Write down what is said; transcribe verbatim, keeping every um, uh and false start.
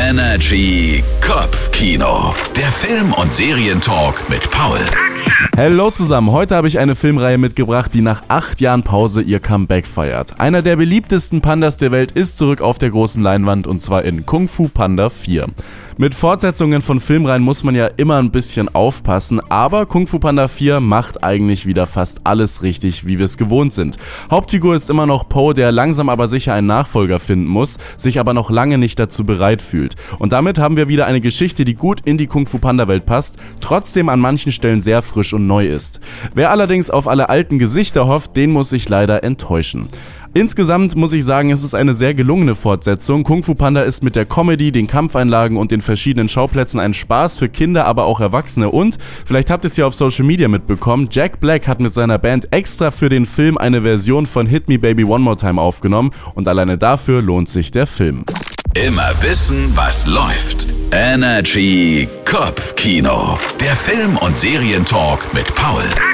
Energy Kopfkino. Der Film- und Serientalk mit Paul. Hallo zusammen, heute habe ich eine Filmreihe mitgebracht, die nach acht Jahren Pause ihr Comeback feiert. Einer der beliebtesten Pandas der Welt ist zurück auf der großen Leinwand und zwar in Kung Fu Panda vier. Mit Fortsetzungen von Filmreihen muss man ja immer ein bisschen aufpassen, aber Kung Fu Panda vier macht eigentlich wieder fast alles richtig, wie wir es gewohnt sind. Hauptfigur ist immer noch Po, der langsam aber sicher einen Nachfolger finden muss, sich aber noch lange nicht dazu bereit fühlt. Und damit haben wir wieder eine Geschichte, die gut in die Kung Fu Panda Welt passt, trotzdem an manchen Stellen sehr frisch und neu ist. Wer allerdings auf alle alten Gesichter hofft, den muss ich leider enttäuschen. Insgesamt muss ich sagen, es ist eine sehr gelungene Fortsetzung. Kung Fu Panda ist mit der Comedy, den Kampfeinlagen und den verschiedenen Schauplätzen ein Spaß für Kinder, aber auch Erwachsene. Und, vielleicht habt ihr es ja auf Social Media mitbekommen, Jack Black hat mit seiner Band extra für den Film eine Version von Hit Me Baby One More Time aufgenommen und alleine dafür lohnt sich der Film. Immer wissen, was läuft. Energy Kopfkino. Der Film- und Serientalk mit Paul.